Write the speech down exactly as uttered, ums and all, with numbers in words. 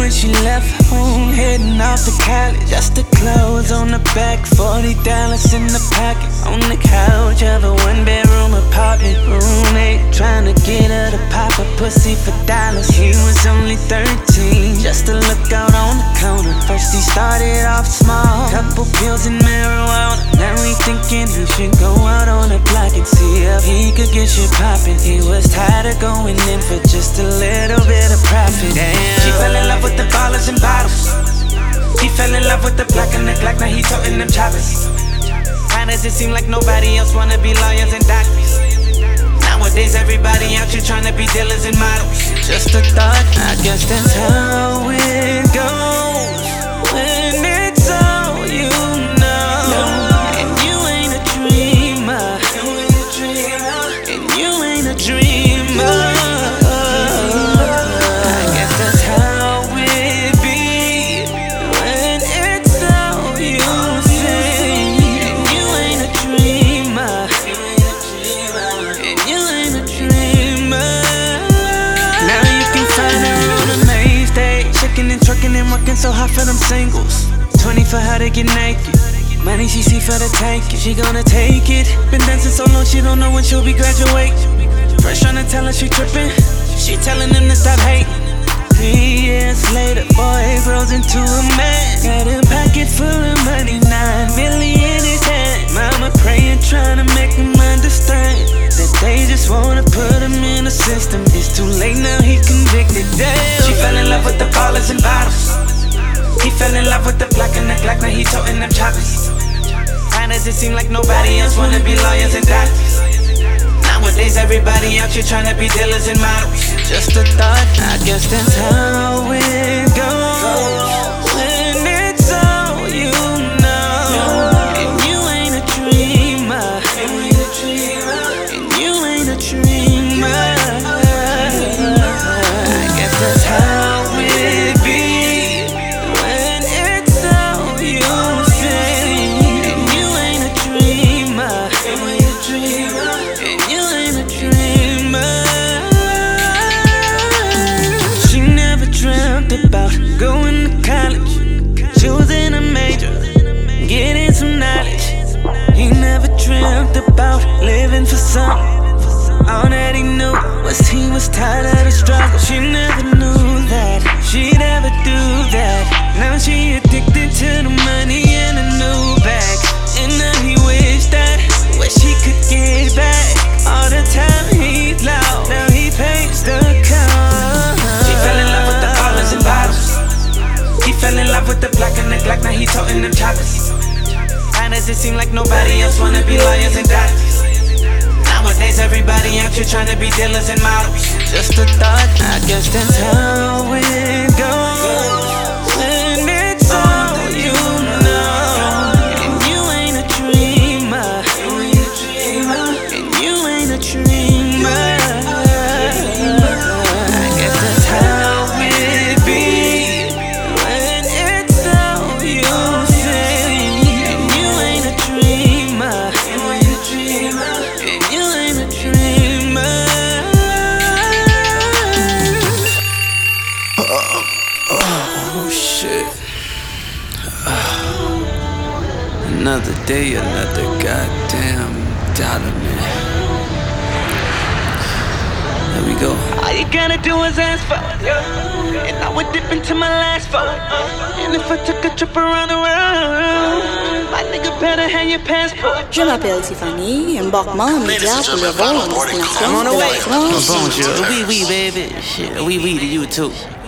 when she left home, heading off to college. Just the clothes on the back, forty dollars in the pocket. On the couch of a one-bedroom apartment, roommate trying to get her to pop a pussy for dollars. He was only thirteen, just to look out on the counter. First he started off small, couple pills and marijuana. Now he thinking he should go out on the block and see if he could get shit poppin'. He was tired of going in for just a little bit of profit. Damn. She fell in love with the ballers and bottles. He fell in love with the black and the Glock. Now he toting them choppers. Why does it seem like nobody else wanna be lawyers and doctors? Nowadays everybody out here trying to be dealers and models. Just a thought, I guess that's how it goes when it's all you know. And you ain't a dreamer, and you ain't a dreamer. I guess that's how it be when it's all you see. And you ain't a dreamer, and you ain't a dreamer. Now you can find her on the main stage, checking and trucking and working so hard for them singles. Twenty for her to get naked, money she see for the taking. She gonna take it. Been dancing so long she don't know when she'll be graduating. First tryna tell her she trippin', she telling them to stop hating. Three years later, boy grows into a man. Got a pocket full of money, nine million in his hand. Mama praying, trying to make him understand that they just wanna put him in the system. It's too late now, he convicted. Damn. She fell in love with the ballers and bottles. He fell in love with the black and the Glock. Now he toting them choppers. Why does it seem like nobody else wanna be lawyers and doctors? Nowadays everybody out here trying to be dealers and models. Just a thought, I guess that's how it goes when it's all you know. And you ain't a dreamer, and you ain't a dreamer. I guess that's how it be when it's all you see. And you ain't a dreamer, and you ain't a dreamer. She never dreamt about going to college, choosing a major, getting some knowledge. He never dreamt about living for something. All that he knew was he was tired of the struggle. She never knew that she'd ever do that. Now she addicted to the money and a new bag. And now he wished that, wish he could get back all the time he lost. Now he pays the cost. She fell in love with the ballers and bottles. He fell in love with the black and the Glock. Now he toting them choppers. Why does it seem like nobody else wanna be lawyers and doctors? Nowadays everybody out here trying to be dealers and models. Just a thought, I guess that's how it goes when it's all you know. And you ain't a dreamer, and you ain't a dreamer. I guess that's how it be when it's all you see. And you ain't a dreamer, and you ain't a dreamer. Oh shit. Another day, another goddamn dollar, man. There we go. All you gotta do is ask for it, yeah. And I would dip into my last four. And if I took a trip around the world, my nigga better have your passport. Je m'appelle Tiffany, embarquement immédiat pour le vol en destination de la France. Bonjour, oui, oui, baby. Shit, oui, oui, to you too.